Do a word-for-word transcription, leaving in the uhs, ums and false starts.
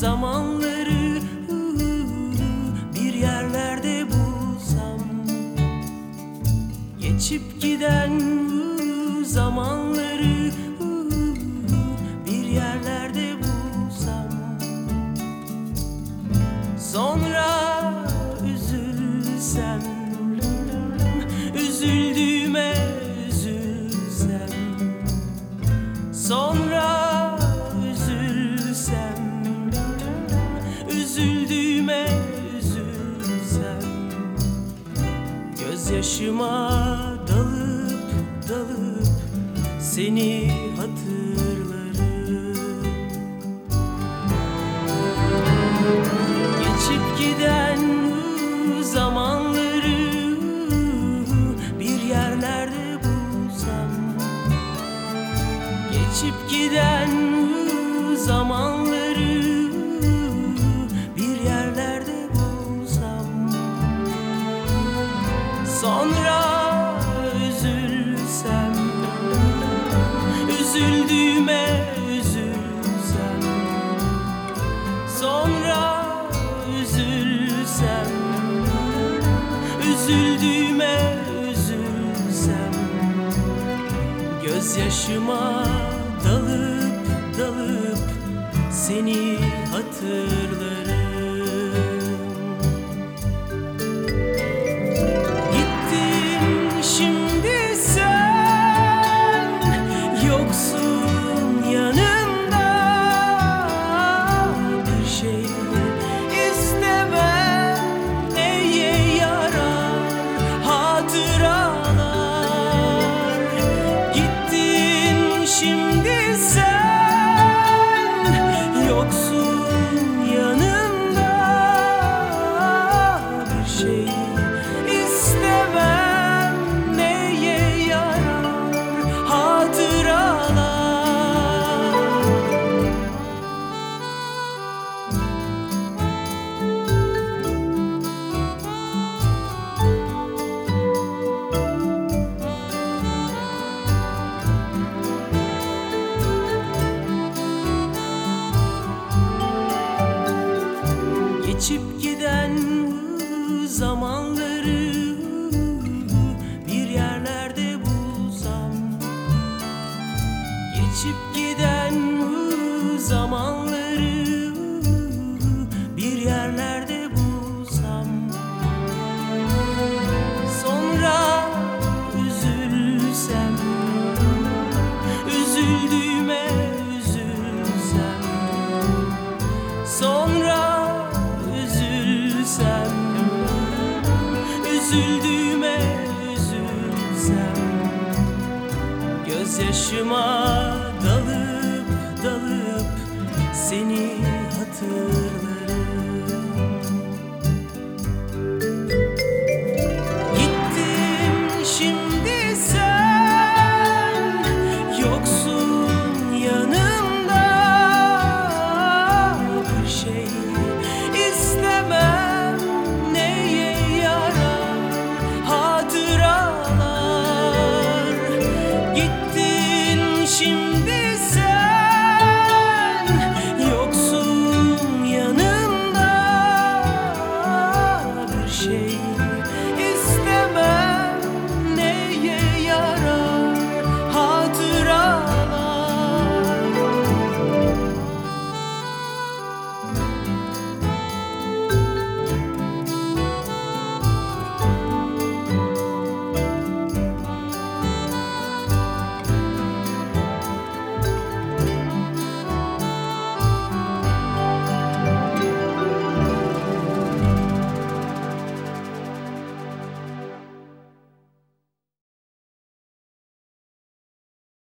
zamanları bir yerlerde bulsam, geçip giden zamanları bir yerlerde bulsam, sonra üzülsem, üzüldüğüme üzülsem, sonra üzülsem, üzüldüğüme üzülsem, gözyaşıma dalıp dalıp seni hatırlarım. Geçip giden zamanları bir yerlerde bulsam, geçip giden zamanları bir yerlerde bulsam, sonra üzülsem, üzüldüğüme üzülsem, sonra üzülsem, üzüldüğüme üzülsem, gözyaşıma dalıp dalıp seni hatırlarım. Gittin şimdi sen, yoksun yanımda, bir şey istemem, neye yarar hatıralar. Gittin şimdi sen, yoksun yanımda, bir şey istemem, neye yarar hatıralar. Geçip giden zamanları bir yerlerde bulsam, geçip giden zamanları bir yerlerde bulsam, sonra üzülsem, üzüldüğüme üzülsem, sonra üzülsem, üzüldüğüme üzülsem, gözyaşıma dalıp dalıp seni hatırlarım. Gittin şimdi sen, yoksun yanımda, bir şey istemem, neye yarar hatıralar. Gittin şimdi sen, yoksun yanımda, bir şey